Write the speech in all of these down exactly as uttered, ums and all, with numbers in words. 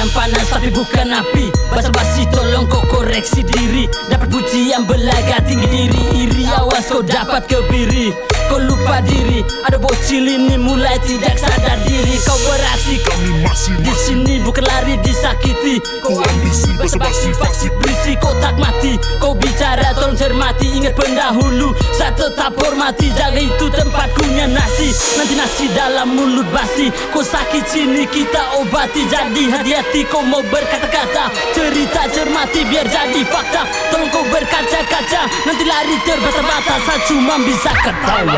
yang panas tapi bukan api. Basa-basi tolong kau koreksi diri. Dapat pujian belaga tinggi diri. Iri awas kau dapat kebiri. Kau lupa diri. Ada bocil ini mulai tidak sadar diri. Kau beraksi, kami masih di sini bukan lari disakiti. Kau ambisi, basa-basi, faksi, berisi. Kau tak mati, kau bicara tolong cermati. Ingat pendahulu, saya tetap hormati. Jaga itu tempat kunyah nasi. Nanti nasi dalam mulut basi. Kau sakit sini kita obati. Jadi hati-hati kau mau berkata-kata. Cerita cermati biar jadi fakta. Tolong kau berkaca-kaca. Nanti lari terbata-bata. Saya cuma bisa ketawa.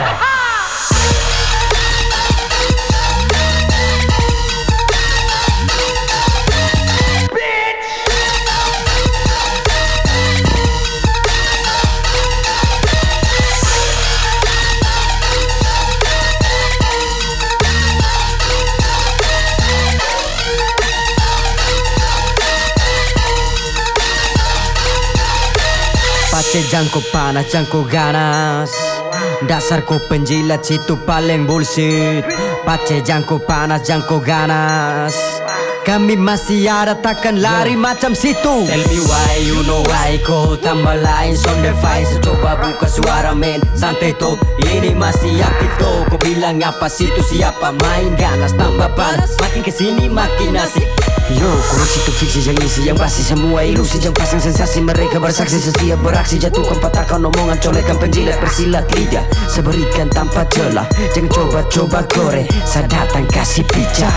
Pace jangko panas, jangko ganas. Dasar kau penjilat situ paling bullshit. Pace jangko panas, jangko ganas. Kami masih ada takkan lari macam situ. Tell me why, you know why. Kau tambah lain sound device. Coba buka suara men, santai to. Ini masih aktif to. Kau bilang apa situ siapa main ganas. Tambah panas, makin kesini makin asik. Yo, koreksi itu fiksi yang isi yang pasti semua ilusi. Yang pasang sensasi mereka bersaksi setiap beraksi. Jatuhkan patahkan omongan, colekan penjilat bersilat lidah. Seberikan tanpa celah. Jangan coba-coba kore. Saya datang kasih pijak.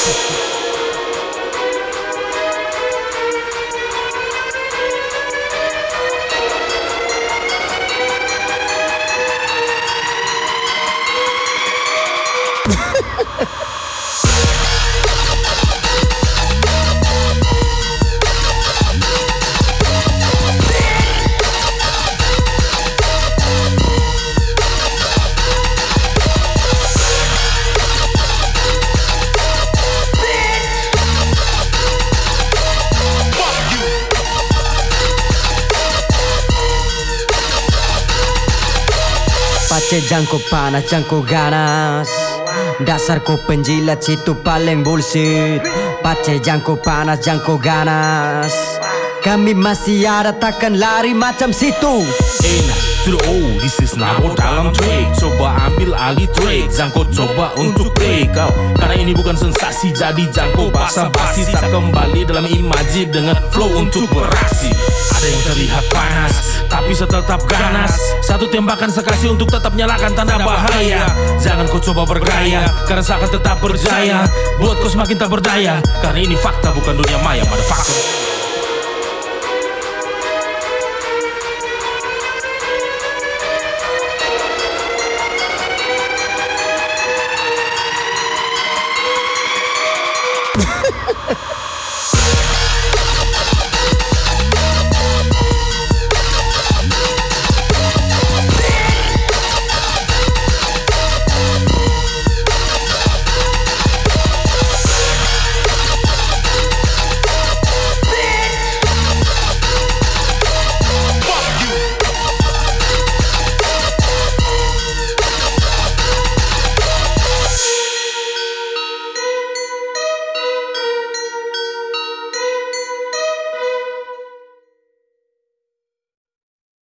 Pace jangko panas, jangko ganas. Dasar kau penjilat situ paling bullshit. Pace jangko panas, jangko ganas. Kami masih ada takkan lari macam situ. Enak to the O, this is nabo dalam track. Coba ambil alih track, jangko coba untuk break out. Karena ini bukan sensasi, jadi jangko basa-basi. Saat kembali dalam imaji dengan flow untuk beraksi. Ada yang terlihat panas, tapi saya tetap ganas. Satu tembakan sekasih untuk tetap nyalakan tanda bahaya. Jangan kau coba bergaya, karena saya akan tetap berjaya. Buat kau semakin tak berdaya, karena ini fakta bukan dunia maya, motherfucker.